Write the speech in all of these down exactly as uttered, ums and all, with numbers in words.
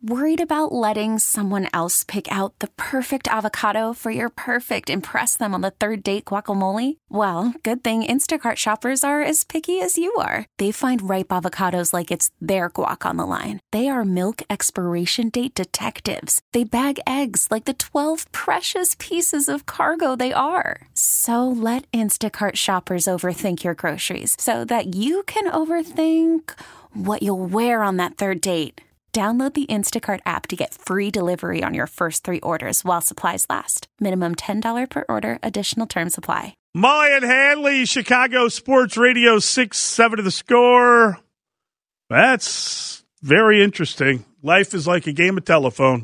Worried about letting someone else pick out the perfect avocado for your perfect impress them on the third date guacamole? Well, good thing Instacart shoppers are as picky as you are. They find ripe avocados like it's their guac on the line. They are milk expiration date detectives. They bag eggs like the twelve precious pieces of cargo they are. So let Instacart shoppers overthink your groceries so that you can overthink what you'll wear on that third date. Download the Instacart app to get free delivery on your first three orders while supplies last. Minimum ten dollars per order. Additional terms apply. Molly and Hanley, Chicago Sports Radio, six seven to the score. That's very interesting. Life is like a game of telephone.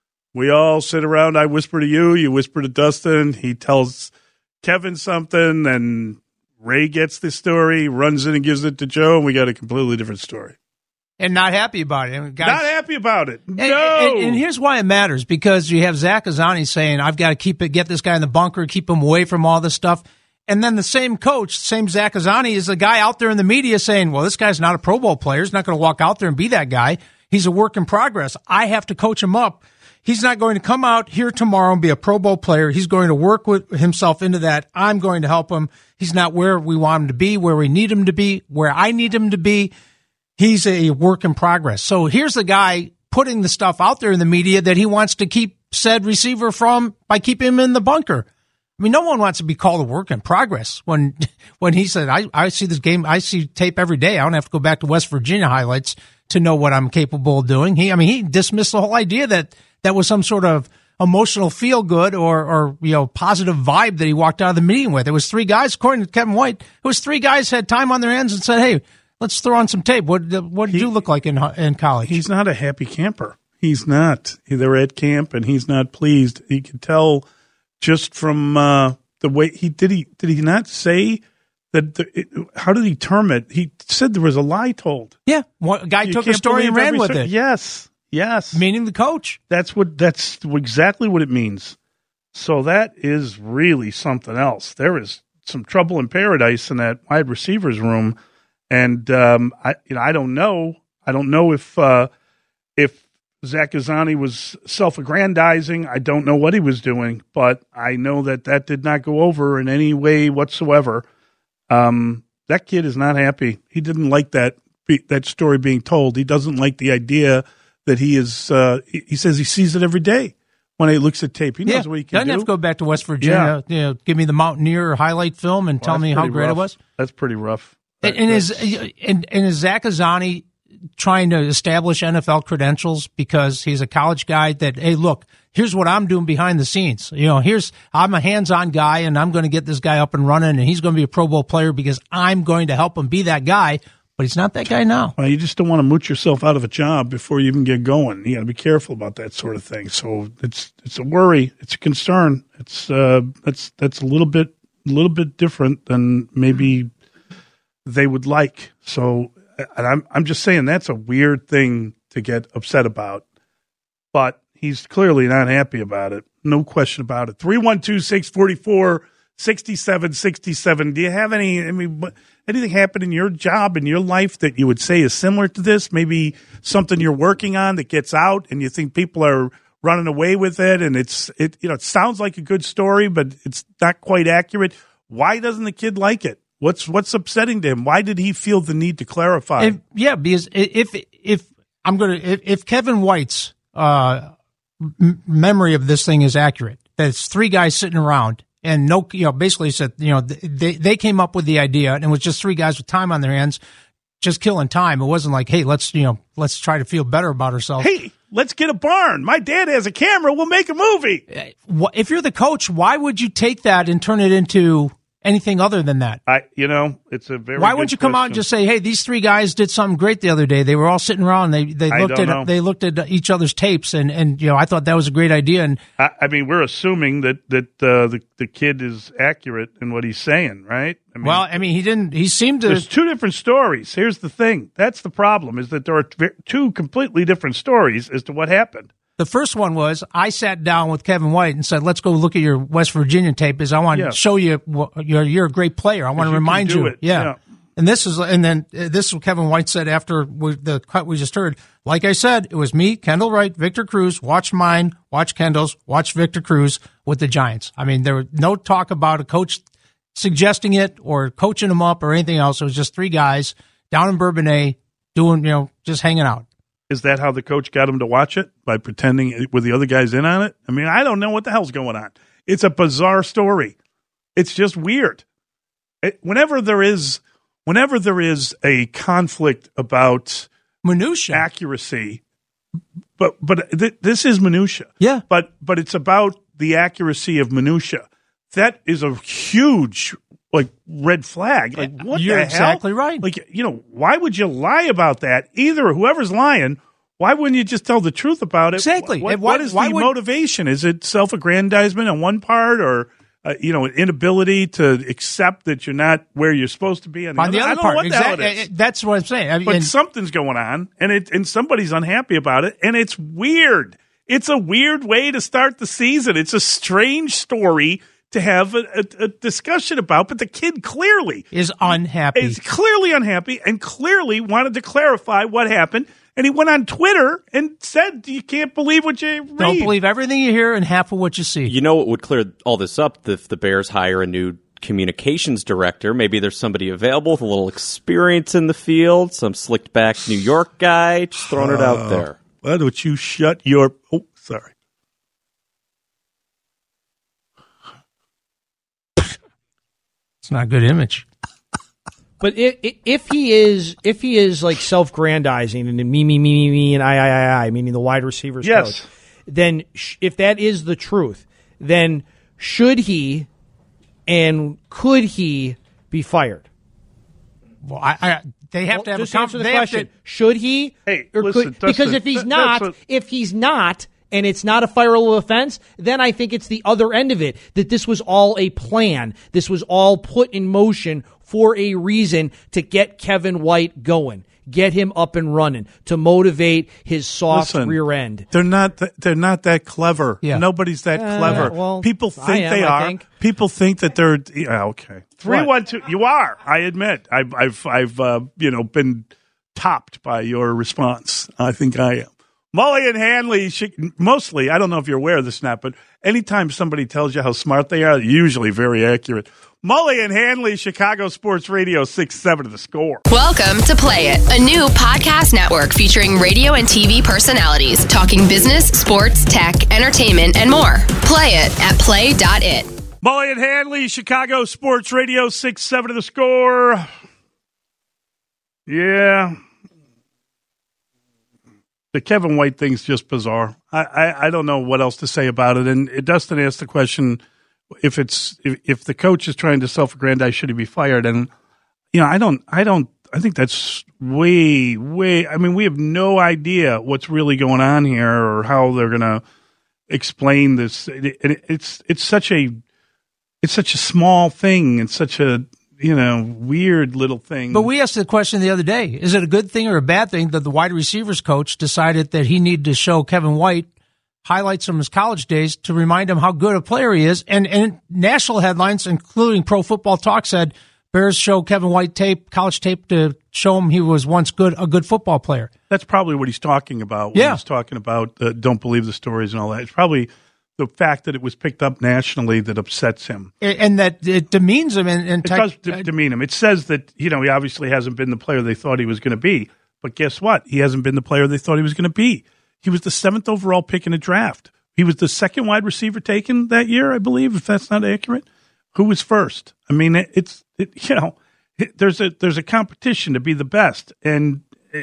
We all sit around. I whisper to you. You whisper to Dustin. He tells Kevin something, and Ray gets the story, runs in and gives it to Joe, and we got a completely different story. And not happy about it. I mean, guys, not happy about it. No. And, and, and here's why it matters, because you have Zach Azzanni saying, I've got to keep it, get this guy in the bunker, keep him away from all this stuff. And then the same coach, same Zach Azzanni, is the guy out there in the media saying, well, this guy's not a Pro Bowl player. He's not going to walk out there and be that guy. He's a work in progress. I have to coach him up. He's not going to come out here tomorrow and be a Pro Bowl player. He's going to work with himself into that. I'm going to help him. He's not where we want him to be, where we need him to be, where I need him to be. He's a work in progress. So here's the guy putting the stuff out there in the media that he wants to keep said receiver from by keeping him in the bunker. I mean, no one wants to be called a work in progress when when he said, I, I see this game, I see tape every day. I don't have to go back to West Virginia highlights to know what I'm capable of doing. He, I mean, he dismissed the whole idea that that was some sort of emotional feel good or, or, you know, positive vibe that he walked out of the meeting with. It was three guys, according to Kevin White, it was three guys had time on their hands and said, hey, let's throw on some tape. What what did he, you look like in in college? He's not a happy camper. He's not. They're at camp, and he's not pleased. You can tell just from uh, the way he did. He did he not say that? The, it, how did he term it? He said there was a lie told. Yeah, one guy you took a story and ran with story. it. Yes, yes. Meaning the coach. That's what. That's exactly what it means. So that is really something else. There is some trouble in paradise in that wide receivers room. And um, I, you know, I don't know. I don't know if uh, if Zach Azzanni was self-aggrandizing. I don't know what he was doing, but I know that that did not go over in any way whatsoever. Um, that kid is not happy. He didn't like that that story being told. He doesn't like the idea that he is. Uh, he, he says he sees it every day when he looks at tape. He knows yeah, what he can doesn't do. Doesn't have to go back to West Virginia. Yeah. You know, give me the Mountaineer highlight film and well, tell me how great rough. it was. That's pretty rough. And, and is and, and is Zach Azzanni trying to establish N F L credentials because he's a college guy that, hey, look, here's what I'm doing behind the scenes. You know, here's I'm a hands-on guy, and I'm going to get this guy up and running, and he's going to be a Pro Bowl player because I'm going to help him be that guy. But he's not that guy now. Well, you just don't want to mooch yourself out of a job before you even get going. You got to be careful about that sort of thing. So it's it's a worry, it's a concern. It's uh that's that's a little bit a little bit different than maybe they would like. So, and I'm I'm just saying that's a weird thing to get upset about. But he's clearly not happy about it. No question about it. three one two, six four four, six seven six seven. Do you have any, I mean, anything happen in your job, in your life that you would say is similar to this? Maybe something you're working on that gets out and you think people are running away with it, and it's, it, you know, it sounds like a good story, but it's not quite accurate. Why doesn't the kid like it? What's what's upsetting to him? Why did he feel the need to clarify? If, yeah, because if if I'm gonna if, if Kevin White's uh, m- memory of this thing is accurate, that it's three guys sitting around and no, you know, basically said, you know, they they came up with the idea and it was just three guys with time on their hands, just killing time. It wasn't like, hey, let's you know, let's try to feel better about ourselves. Hey, let's get a barn. My dad has a camera. We'll make a movie. If you're the coach, why would you take that and turn it into anything other than that? I, you know, it's a very. Why good wouldn't you come question. out and just say, "Hey, these three guys did something great the other day. They were all sitting around. They they I looked don't at know. they looked at each other's tapes, and, and you know, I thought that was a great idea." And I, I mean, we're assuming that that uh, the the kid is accurate in what he's saying, right? I mean, well, I mean, he didn't. He seemed to. There's two different stories. Here's the thing. That's the problem: is that there are t- two completely different stories as to what happened. The first one was I sat down with Kevin White and said, "Let's go look at your West Virginia tape. Is I want Yeah. to show you what, you're you're a great player. I want to you can remind do you." it. Yeah. Yeah. And this is and then uh, this is what Kevin White said after we, the cut we just heard. Like I said, it was me, Kendall Wright, Victor Cruz, watch mine, watch Kendall's, watch Victor Cruz with the Giants. I mean, there was no talk about a coach suggesting it or coaching them up or anything else. It was just three guys down in Bourbonnais doing, you know, just hanging out. Is that how the coach got him to watch it? By pretending with the other guys in on it? I mean, I don't know what the hell's going on. It's a bizarre story. It's just weird. It, whenever there is, whenever there is a conflict about minutia accuracy, but but th- this is minutia. Yeah. But but it's about the accuracy of minutia. That is a huge like red flag. Like what You're the exactly hell? right. Like, you know, why would you lie about that? Either whoever's lying, why wouldn't you just tell the truth about it? Exactly. What, And why- what is why the would- motivation? Is it self-aggrandizement on one part, or uh, you know, an inability to accept that you're not where you're supposed to be on the on other? the other I don't part? know what the hell it Exactly. is. That's what I'm saying. I mean, But and- something's going on, and it and somebody's unhappy about it, and it's weird. It's a weird way to start the season. It's a strange story to have a, a, a discussion about, but the kid clearly is unhappy. is clearly unhappy and clearly wanted to clarify what happened. And he went on Twitter and said, "You can't believe what you read." Don't believe everything you hear and half of what you see. You know what would clear all this up if the Bears hire a new communications director? Maybe there's somebody available with a little experience in the field, some slicked back New York guy, just throwing it out there. Why don't you shut your... Oh, sorry. It's not a good image. But if, if he is, if he is like self-grandizing and me, me, me, me, me, and I, I, I, I, meaning the wide receivers Yes. coach, then sh- if that is the truth, then should he and could he be fired? Well, I, I they have Well, to have just a answer the they have question. to- Should he? Hey, or listen, could, that's because a- if he's that- not, that's a- if he's not, and it's not a fireable offense, then I think it's the other end of it, that this was all a plan. This was all put in motion for a reason to get Kevin White going, get him up and running, to motivate his soft Listen, rear end. They're not. Th- they're not that clever. Yeah. Nobody's that Uh, clever. well, People I think am, they I are. think. People think that they're. Yeah, okay. Three What? one two. You are. I admit. I've. I've. I've. Uh, you know, been topped by your response. I think I am. Mully and Hanley. She, mostly. I don't know if you're aware of this, Snap, but anytime somebody tells you how smart they are, usually very accurate. Mully and Hanley, Chicago Sports Radio, six seven to the Score. Welcome to Play It, a new podcast network featuring radio and T V personalities talking business, sports, tech, entertainment, and more. Play it at play dot it. Mully and Hanley, Chicago Sports Radio, six seven to the Score. Yeah. The Kevin White thing's just bizarre. I, I, I don't know what else to say about it. And Dustin asked the question, if it's if, if the coach is trying to self-aggrandize, should he be fired? And you know, I don't I don't I think that's way way. I mean, we have no idea what's really going on here or how they're going to explain this. It, it, it's it's such a it's such a small thing and such a you know weird little thing. But we asked the question the other day: is it a good thing or a bad thing that the wide receivers coach decided that he needed to show Kevin White highlights from his college days to remind him how good a player he is? And, and national headlines, including Pro Football Talk, said Bears show Kevin White tape, college tape, to show him he was once good a good football player. That's probably what he's talking about when Yeah. he's talking about uh, don't believe the stories and all that. It's probably the fact that it was picked up nationally that upsets him. And, and that it demeans him. And, and It does de- demean him. It says that, you know, he obviously hasn't been the player they thought he was going to be. But guess what? He hasn't been the player they thought he was going to be. He was the seventh overall pick in the draft. He was the second wide receiver taken that year, I believe, if that's not accurate. Who was first? I mean, it, it's, it, you know, it, there's a there's a competition to be the best. And uh,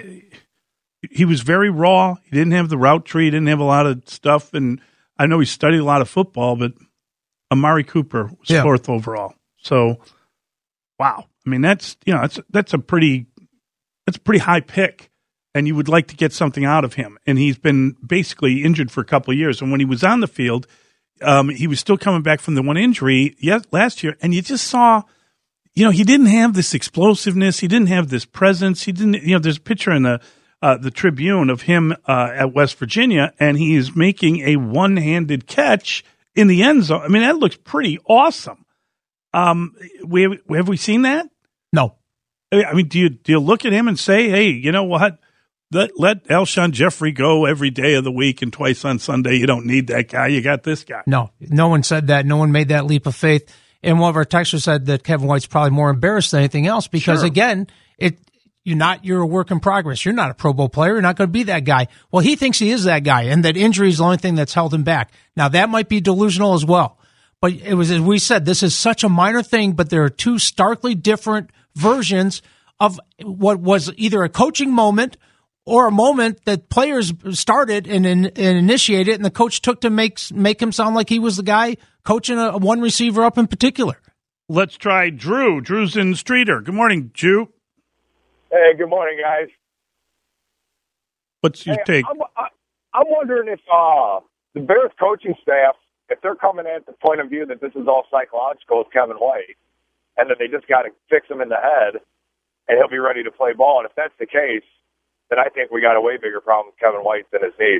he was very raw. He didn't have the route tree. He didn't have a lot of stuff. And I know he studied a lot of football, but Amari Cooper was Yeah. fourth overall. So, wow. I mean, that's, you know, that's, that's a pretty, that's a pretty high pick. And you would like to get something out of him. And he's been basically injured for a couple of years. And when he was on the field, um, he was still coming back from the one injury yes, last year. And you just saw, you know, he didn't have this explosiveness. He didn't have this presence. He didn't, you know, there's a picture in the, uh, the Tribune of him uh, at West Virginia, and he is making a one-handed catch in the end zone. I mean, that looks pretty awesome. Um, we have, have we seen that? No. I mean, do you do you look at him and say, "Hey, you know what? let, let Alshon Jeffrey go every day of the week and twice on Sunday. You don't need that guy. You got this guy. No, no one said that. No one made that leap of faith. And one of our texters said that Kevin White's probably more embarrassed than anything else because, Sure. again, it you're not you're a work in progress. You're not a Pro Bowl player. You're not going to be that guy. Well, he thinks he is that guy, and that injury is the only thing that's held him back. Now, that might be delusional as well. But it was, as we said, this is such a minor thing, but there are two starkly different versions of what was either a coaching moment or a moment that players started and, and, and initiated, and the coach took to make make him sound like he was the guy coaching a, a one receiver up in particular. Let's try Drew. Drew's in Streeter. Good morning, Drew. Hey, good morning, guys. What's your hey, take? I'm, I, I'm wondering if uh, the Bears coaching staff, if they're coming at the point of view that this is all psychological with Kevin White, and that they just got to fix him in the head, and he'll be ready to play ball. And if that's the case, then I think we got a way bigger problem with Kevin White than his knees.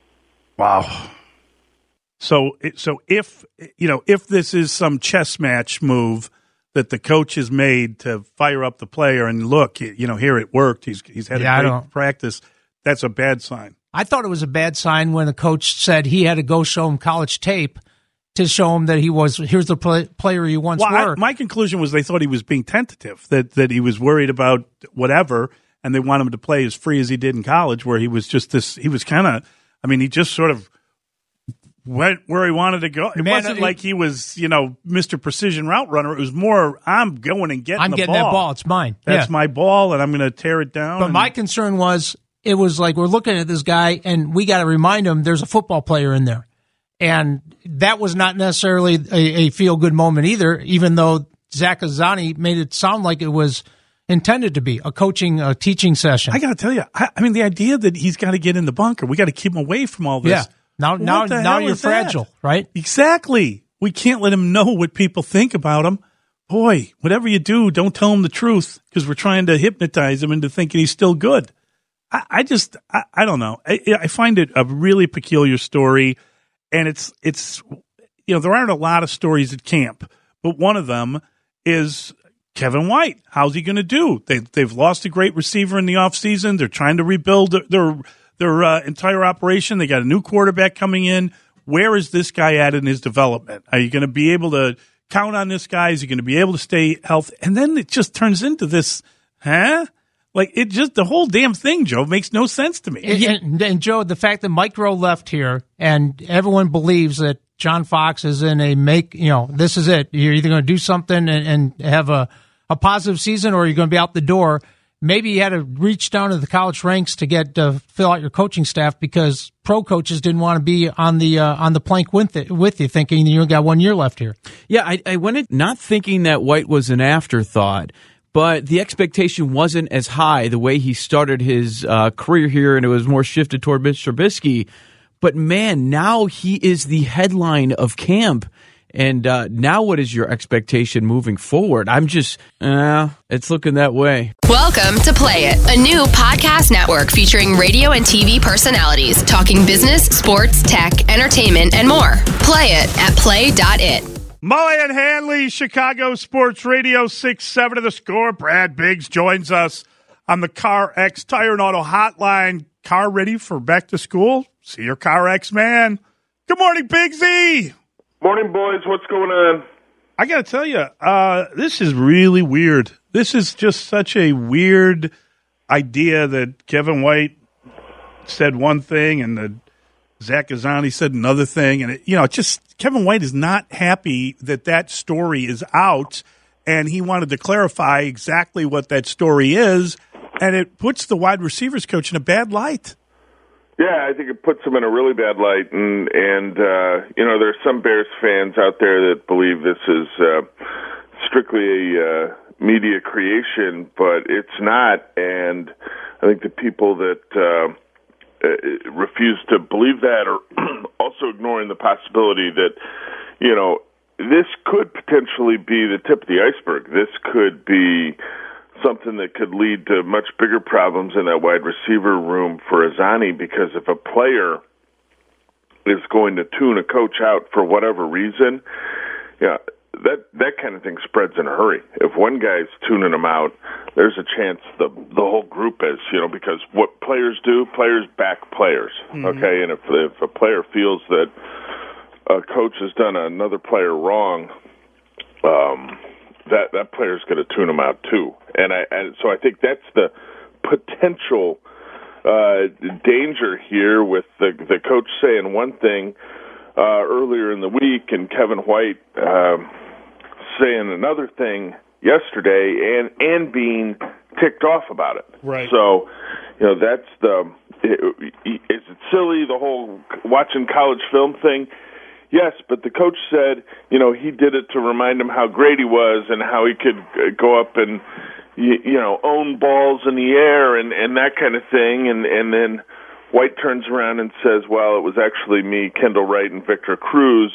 Wow. So, so if you know, if this is some chess match move that the coach has made to fire up the player, and look, you know, here it worked. He's he's had Yeah, a I great don't- practice. That's a bad sign. I thought it was a bad sign when the coach said he had to go show him college tape to show him that he was, here's the play, player you once Well, were. I, my conclusion was they thought he was being tentative, that that he was worried about whatever, and they want him to play as free as he did in college, where he was just this. He was kind of, I mean, he just sort of went where he wanted to go. It Man, wasn't it- like he was, you know, Mister Precision Route Runner. It was more, I'm going and getting I'm the getting ball. that ball. It's mine. That's Yeah. my ball, and I'm going to tear it down. But and- my concern was, it was like we're looking at this guy, and we got to remind him there's a football player in there. And that was not necessarily a, a feel-good moment either, even though Zach Azzanni made it sound like it was intended to be a coaching, a teaching session. I got to tell you, I, I mean, the idea that he's got to get in the bunker, we got to keep him away from all this. Yeah. Now, What now, the now hell you're is that? fragile, right? Exactly. We can't let him know what people think about him. Boy, whatever you do, don't tell him the truth, because we're trying to hypnotize him into thinking he's still good. I, I just, I, I don't know. I, I find it a really peculiar story, and it's, it's, you know, there aren't a lot of stories at camp, but one of them is Kevin White. How's he going to do? They, they've lost a great receiver in the offseason. They're trying to rebuild their their uh, entire operation. They got a new quarterback coming in. Where is this guy at in his development? Are you going to be able to count on this guy? Is he going to be able to stay healthy? And then it just turns into this, huh? Like, it just, the whole damn thing, Joe, makes no sense to me. And, and, and Joe, the fact that Mike Rowe left here and everyone believes that John Fox is in a make, you know, this is it. You're either going to do something and, and have a, a positive season, or you're going to be out the door. Maybe you had to reach down to the college ranks to get uh, fill out your coaching staff, because pro coaches didn't want to be on the uh, on the plank with it, with you, thinking you got one year left here. Yeah, I, I went in not thinking that White was an afterthought, but the expectation wasn't as high the way he started his uh, career here, and it was more shifted toward Mitch Trubisky. But man, now he is the headline of camp. And uh, now what is your expectation moving forward? I'm just, uh, it's looking that way. Welcome to Play It, a new podcast network featuring radio and T V personalities talking business, sports, tech, entertainment, and more. Play it at play dot it. Mully and Hanley, Chicago Sports Radio, six seven of the Score. Brad Biggs joins us on the CarX Tire and Auto Hotline. Car ready for back to school? See your CarX man. Good morning, Bigsy. Morning, boys. What's going on? I got to tell you, uh, this is really weird. This is just such a weird idea that Kevin White said one thing and that Zach Azzanni said another thing. And, it, you know, just Kevin White is not happy that that story is out, and he wanted to clarify exactly what that story is, and it puts the wide receivers coach in a bad light. Yeah, I think it puts them in a really bad light, and and uh, you know, there are some Bears fans out there that believe this is uh, strictly a uh, media creation, but it's not. And I think the people that uh, uh, refuse to believe that are also ignoring the possibility that, you know, this could potentially be the tip of the iceberg. This could be something that could lead to much bigger problems in that wide receiver room for Azzanni, because if a player is going to tune a coach out for whatever reason, yeah, that that kind of thing spreads in a hurry. If one guy's tuning them out, there's a chance the the whole group is, you know, because what players do, players back players, mm-hmm. okay? And if if a player feels that a coach has done another player wrong, um, that that player's going to tune them out too. And I and so I think that's the potential uh, danger here with the the coach saying one thing uh, earlier in the week and Kevin White uh, saying another thing yesterday, and and being ticked off about it. Right. So, you know, that's the. Is it silly, the whole watching college film thing? Yes, but the coach said, you know, he did it to remind him how great he was and how he could go up and, you, you know, own balls in the air and, and that kind of thing. And, and then White turns around and says, well, it was actually me, Kendall Wright, and Victor Cruz.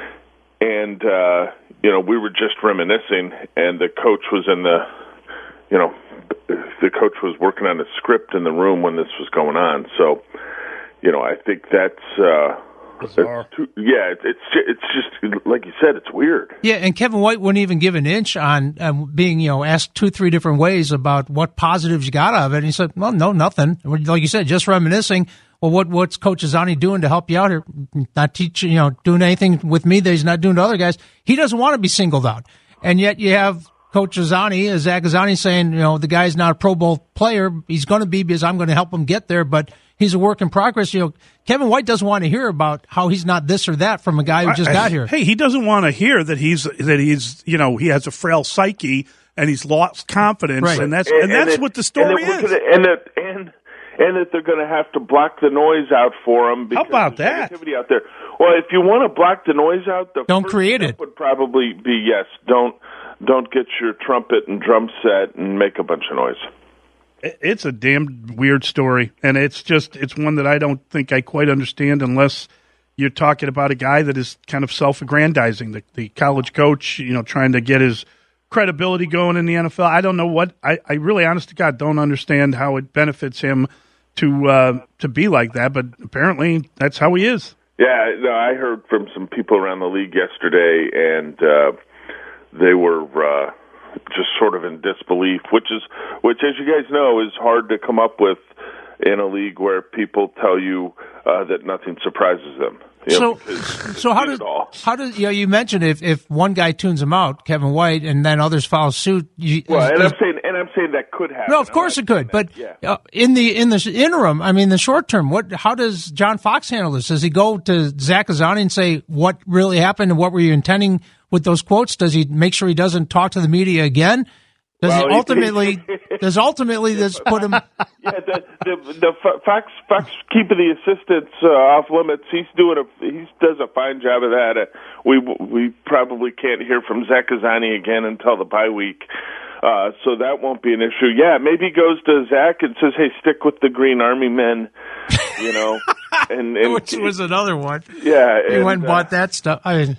And, uh, you know, we were just reminiscing, and the coach was in the, you know, the coach was working on a script in the room when this was going on. So, you know, I think that's, uh, it's too, yeah, it's it's just like you said, it's weird. Yeah, and Kevin White wouldn't even give an inch on um, being, you know, asked two, three different ways about what positives you got out of it. And he said, well, no, nothing. Like you said, just reminiscing. Well, what what's Coach Azzanni doing to help you out here? Not teaching, you know, doing anything with me that he's not doing to other guys. He doesn't want to be singled out. And yet you have Coach Azzanni, Zach Azzanni, saying, you know, the guy's not a Pro Bowl player. He's going to be because I'm going to help him get there, but he's a work in progress. You know, Kevin White doesn't want to hear about how he's not this or that from a guy who just I, got here. Hey, he doesn't want to hear that he's that he's you know he has a frail psyche and he's lost confidence, right. and that's and, and that's and it, what the story and is. Gonna, and that and and that they're going to have to block the noise out for him. Because How about there's that? Negativity out there. Well, if you want to block the noise out, the don't first create step it. Would probably be yes. Don't don't get your trumpet and drum set and make a bunch of noise. It's a damn weird story, and it's just it's one that I don't think I quite understand unless you're talking about a guy that is kind of self-aggrandizing, the, the college coach, you know, trying to get his credibility going in the N F L. I don't know what I, I really, honest to God, don't understand how it benefits him to uh, to be like that, but apparently that's how he is. Yeah, no, I heard from some people around the league yesterday, and uh, they were. Uh, just sort of in disbelief, which is, which as you guys know, is hard to come up with in a league where people tell you uh, that nothing surprises them. You know, so, so how does how does you know? You mentioned if, if one guy tunes him out, Kevin White, and then others follow suit. You, well, and is, I'm saying, and I'm saying that could happen. No, of course it could, but yeah. uh, in the in the interim, I mean, the short term, what? How does John Fox handle this? Does he go to Zach Azzanni and say what really happened and what were you intending with those quotes? Does he make sure he doesn't talk to the media again? Does well, he ultimately does ultimately this put him? Yeah, the the, the Fox Fox keeping the assistants uh, off limits. He's doing a he does a fine job of that. Uh, we we probably can't hear from Zach Azzanni again until the bye week, uh, so that won't be an issue. Yeah, maybe he goes to Zach and says, "Hey, stick with the Green Army men," you know, and, and which was another one. Yeah, he and, went and bought uh, that stuff. I mean.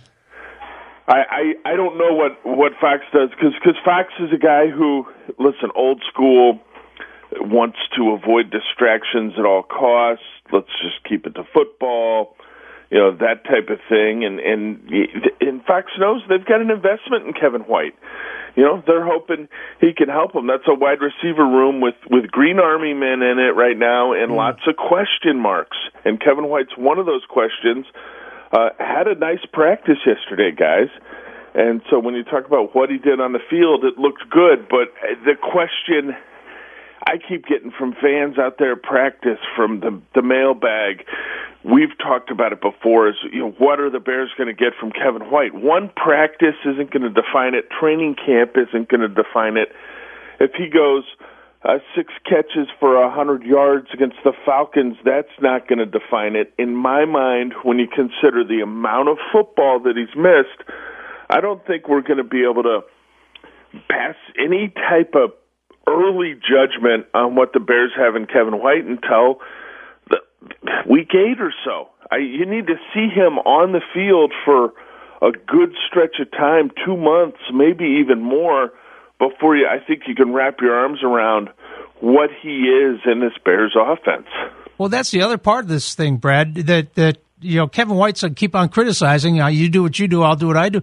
I, I, I don't know what, what Fox does, because Fox is a guy who, listen, old school, wants to avoid distractions at all costs. Let's just keep it to football, you know, that type of thing. And, and, and Fox knows they've got an investment in Kevin White. You know, they're hoping he can help them. That's a wide receiver room with, with Green Army men in it right now and mm. lots of question marks. And Kevin White's one of those questions. Uh, had a nice practice yesterday, guys. And so when you talk about what he did on the field, it looked good. But the question I keep getting from fans out there at practice, from the, the mailbag, we've talked about it before, is, you know, what are the Bears going to get from Kevin White? One practice isn't going to define it. Training camp isn't going to define it. If he goes Uh, six catches for a hundred yards against the Falcons, that's not going to define it. In my mind, when you consider the amount of football that he's missed, I don't think we're going to be able to pass any type of early judgment on what the Bears have in Kevin White until the week eight or so. I, you need to see him on the field for a good stretch of time, two months, maybe even more, before you, I think you can wrap your arms around what he is in this Bears offense. Well, that's the other part of this thing, Brad, that, that you know, Kevin White said keep on criticizing. Uh, you do what you do, I'll do what I do.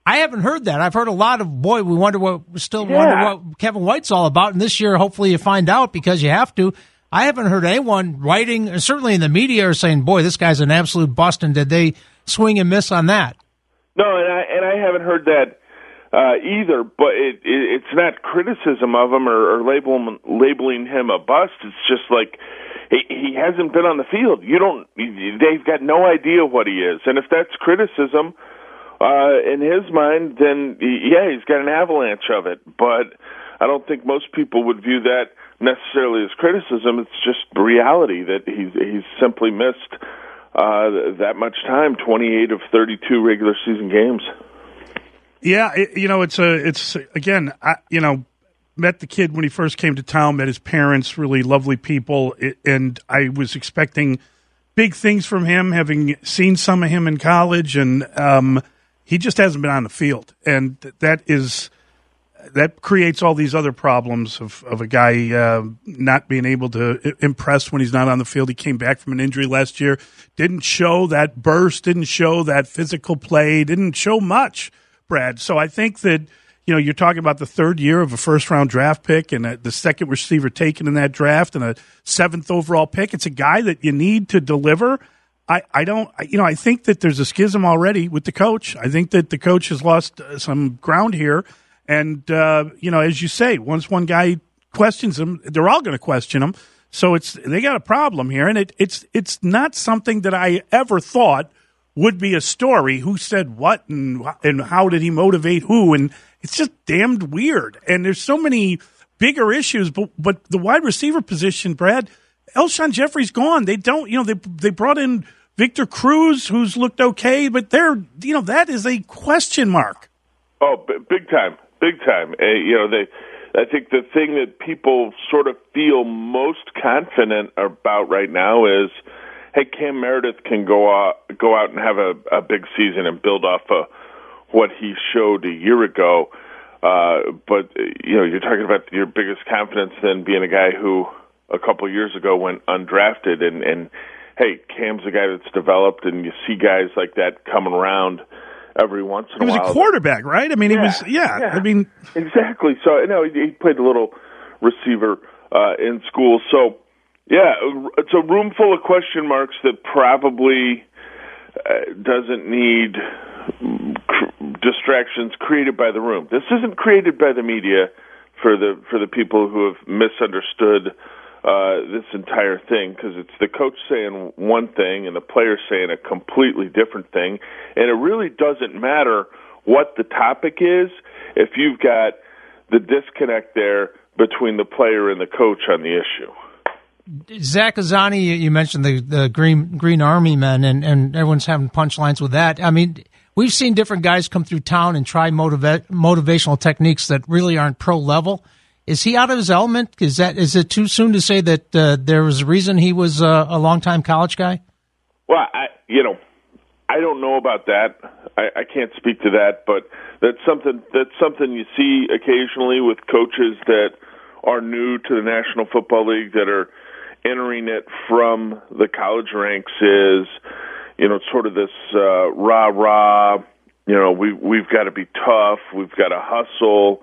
I haven't heard that. I've heard a lot of, boy, we wonder what, still Yeah. wonder what Kevin White's all about. And this year, hopefully you find out because you have to. I haven't heard anyone writing, or certainly in the media, or saying, boy, this guy's an absolute bust. And did they swing and miss on that? No, and I and I haven't heard that uh, either. But it, it it's not criticism of him or, or label, labeling him a bust. It's just like he, he hasn't been on the field. You don't. They've got no idea what he is, and if that's criticism uh, in his mind, then yeah, he's got an avalanche of it. But I don't think most people would view that necessarily as criticism. It's just reality that he's he's simply missed Uh, that much time, twenty-eight of thirty-two regular season games. Yeah, it, you know, it's a, it's again, I, you know, met the kid when he first came to town, met his parents, really lovely people, it, and I was expecting big things from him, having seen some of him in college, and um, he just hasn't been on the field, and that is that creates all these other problems of, of a guy uh, not being able to impress when he's not on the field. He came back from an injury last year, didn't show that burst, didn't show that physical play, didn't show much, Brad. So I think that, you know, you're talking about the third year of a first-round draft pick and a, the second receiver taken in that draft and a seventh overall pick. It's a guy that you need to deliver. I, I don't, you know, I think that there's a schism already with the coach. I think that the coach has lost uh, some ground here. And, uh, you know, as you say, once one guy questions him, they're all going to question him. So it's they got a problem here. And it, it's it's not something that I ever thought would be a story. Who said what and, and how did he motivate who? And it's just damned weird. And there's so many bigger issues. But, but the wide receiver position, Brad, Alshon Jeffrey's gone. They don't, you know, they they brought in Victor Cruz, who's looked okay. But they're, you know, that is a question mark. Oh, b- big time. Big time. Uh, you know, they. I think the thing that people sort of feel most confident about right now is, hey, Cam Meredith can go out, go out and have a, a big season and build off of what he showed a year ago. Uh, but, you know, you're talking about your biggest confidence then being a guy who a couple years ago went undrafted. And, and, hey, Cam's a guy that's developed, and you see guys like that coming around every once in a while. He was a quarterback, right? I mean, yeah, he was, yeah, yeah. I mean. Exactly. So, you know, he, he played a little receiver uh, in school. So, yeah, it's a room full of question marks that probably uh, doesn't need cr- distractions created by the room. This isn't created by the media for the for the people who have misunderstood Uh, this entire thing, because it's the coach saying one thing and the player saying a completely different thing, and it really doesn't matter what the topic is if you've got the disconnect there between the player and the coach on the issue. Zach Azzanni, you mentioned the, the Green Green Army men, and, and everyone's having punchlines with that. I mean, we've seen different guys come through town and try motiva- motivational techniques that really aren't pro level. Is he out of his element? Is that is it too soon to say that uh, there was a reason he was uh, a longtime college guy? Well, I, you know, I don't know about that. I, I can't speak to that, but that's something that's something you see occasionally with coaches that are new to the National Football League that are entering it from the college ranks. Is, you know, sort of this uh, rah rah. You know, we we've got to be tough. We've got to hustle,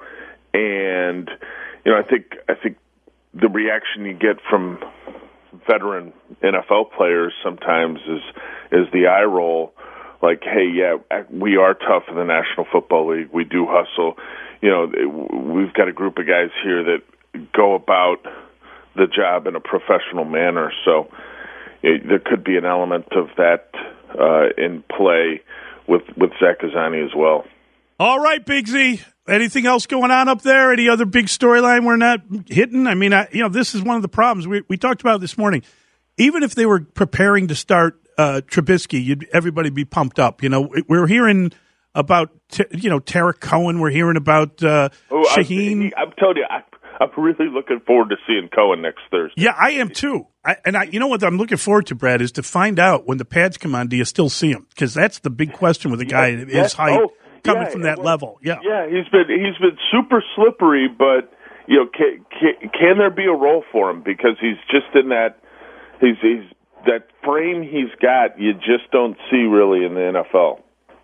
and you know, I think I think the reaction you get from veteran N F L players sometimes is is the eye roll, like, hey, yeah, we are tough in the National Football League. We do hustle. You know, we've got a group of guys here that go about the job in a professional manner. So it, there could be an element of that uh, in play with with Zach Azzanni as well. All right, Big Z. Anything else going on up there? Any other big storyline we're not hitting? I mean, I, you know, this is one of the problems we we talked about this morning. Even if they were preparing to start uh, Trubisky, you'd everybody be pumped up. You know, we're hearing about you know Tarek Cohen. We're hearing about uh, oh, Shaheen. I'm, I'm telling you, I, I'm really looking forward to seeing Cohen next Thursday. Yeah, I am too. I, and I, you know what I'm looking forward to, Brad, is to find out when the pads come on. Do you still see him? Because that's the big question with a guy yeah, his height. Oh. Coming yeah, from that well, level, yeah, yeah, he's been he's been super slippery, but you know, can, can, can there be a role for him because he's just in that he's he's that frame he's got. You just don't see really in the N F L.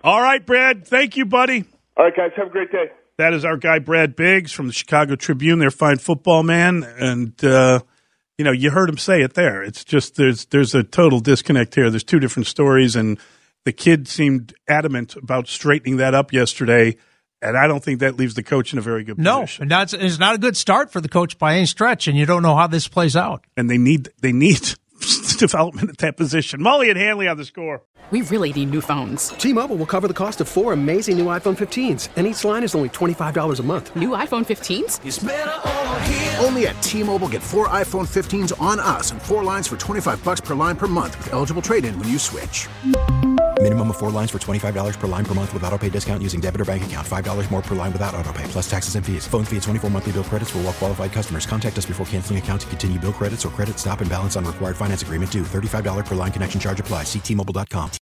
All right, Brad. Thank you, buddy. All right, guys. Have a great day. That is our guy, Brad Biggs from the Chicago Tribune, their fine football man. And, uh, you know, you heard him say it there. It's just there's there's a total disconnect here. There's two different stories, and the kid seemed adamant about straightening that up yesterday. And I don't think that leaves the coach in a very good position. No, and that's, it's not a good start for the coach by any stretch, and you don't know how this plays out. And they need they need development at that position. Molly and Hanley on The Score. We really need new phones. T-Mobile will cover the cost of four amazing new iPhone fifteens, and each line is only twenty-five dollars a month. New iPhone fifteens? It's better over here. Only at T-Mobile, get four iPhone fifteens on us and four lines for twenty-five bucks per line per month with eligible trade-in when you switch. Minimum of four lines for twenty-five dollars per line per month with autopay discount using debit or bank account. five dollars more per line without autopay, plus taxes and fees. Phone fee at twenty-four monthly bill credits for well-qualified customers. Contact us before canceling account to continue bill credits or credit stop and balance on required finance agreement due. thirty-five dollars per line connection charge applies. See T Mobile dot com.